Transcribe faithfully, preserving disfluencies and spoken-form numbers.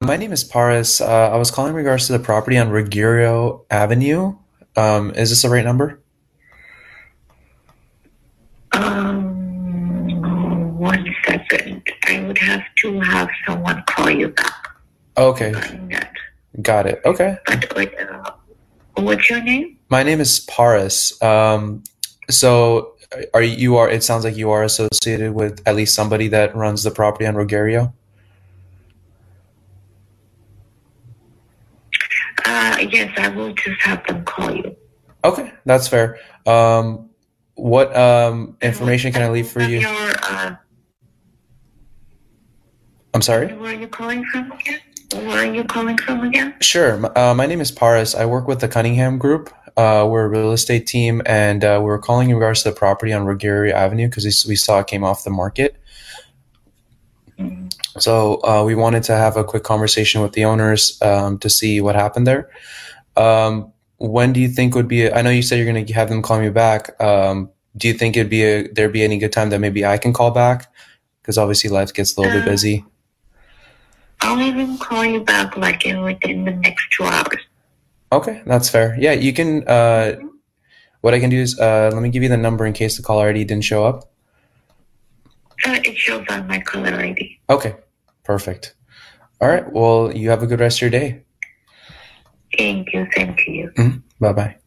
My name is Paris. Uh, I was calling in regards to the property on Ruggiero Avenue. Um, is this the right number? Um, one second. I would have to have someone call you back Okay, regarding that. got it. Okay. But uh, what's your name? My name is Paris. Um, so are you you are, it sounds like you are associated with at least somebody that runs the property on Ruggiero? Uh, yes, I will just have them call you. Okay, that's fair. Um, what um, Uh, information can I leave for have you? your, uh, I'm sorry? where are you calling from again? Where are you calling from again? Sure. M- Uh, my name is Paris. I work with the Cunningham Group. Uh, we're a real estate team, and uh, we're calling in regards to the property on Ruggiero Avenue because we, s- we saw it came off the market. Mhm. So uh, we wanted to have a quick conversation with the owners um, to see what happened there. Um, when do you think would be? A, I know you said you're going to have them call me back. Um, do you think it'd be a, there'd be any good time that maybe I can call back? Because obviously life gets a little bit Uh, busy. I'll even call you back like in within the next two hours. Okay, that's fair. Yeah, you can. Uh, Mhm. what I can do is uh, let me give you the number in case the caller I D didn't show up. Uh, it shows on my caller I D. Okay, perfect. All right. Well, you have a good rest of your day. Thank you. Same to you. Bye bye.